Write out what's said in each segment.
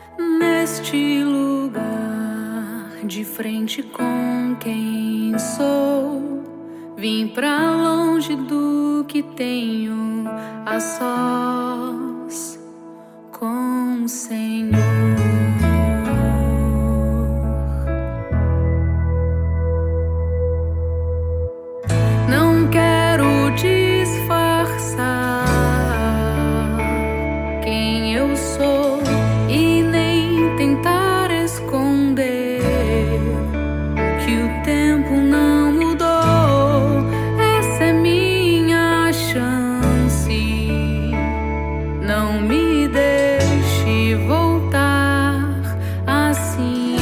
neste lugar, de frente com quem sou. Vim pra longe do que tenho, a sós com o Senhor. Não quero disfarçar quem eu sou e nem tentar esconder que o tempo não mudou. Essa é minha chance, não me deixe voltar assim.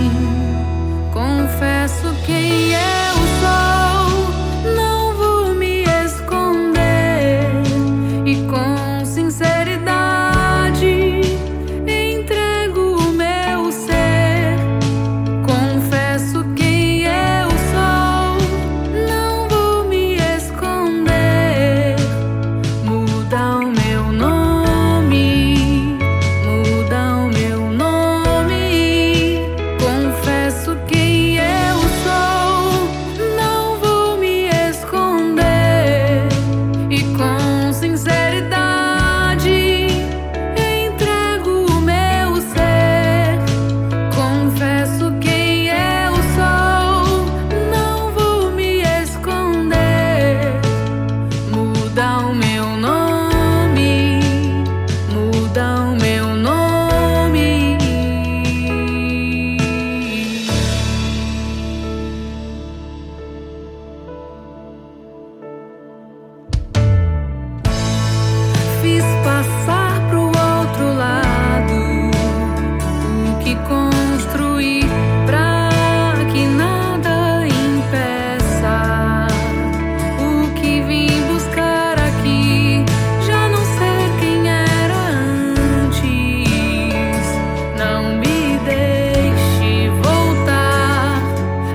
Confesso quem eu sou, não vou me esconder, e com sinceridade entrego o meu ser. Confesso quem eu sou, não vou me esconder. Muda o meu nome, muda o meu nome. Confesso quem eu sou, não vou me esconder, e com sinceridade entrego o meu ser. Confesso quem eu sou, não vou me esconder. Muda o meu nome, muda o meu nome. Fiz passar pro outro lado o que construí, pra que nada impeça o que vim buscar aqui. Já não ser quem era antes, não me deixe voltar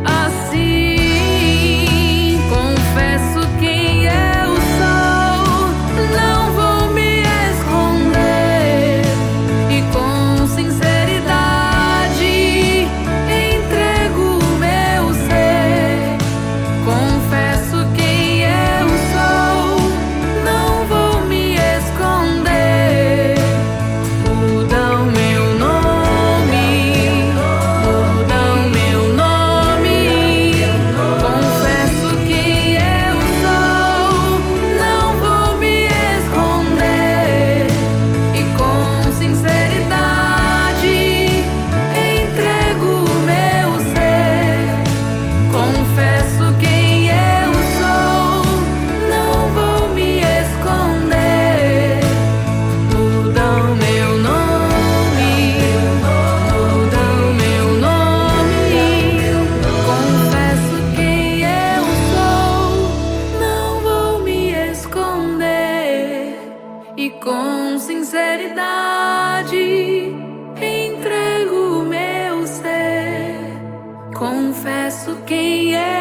assim. Confesso quem eu sou, não vou me esconder, e com sinceridade entrego o meu ser. Confesso quem eu sou, não vou me esconder. Muda o meu nome, muda o meu nome. Confesso quem eu sou, não vou me esconder, e com sinceridade entrego o meu ser. Confesso quem eu sou, não vou me esconder. Muda o meu nome, muda o meu nome. Confesso quem eu sou, não vou me esconder, e com sinceridade entrego o meu ser. Confesso quem é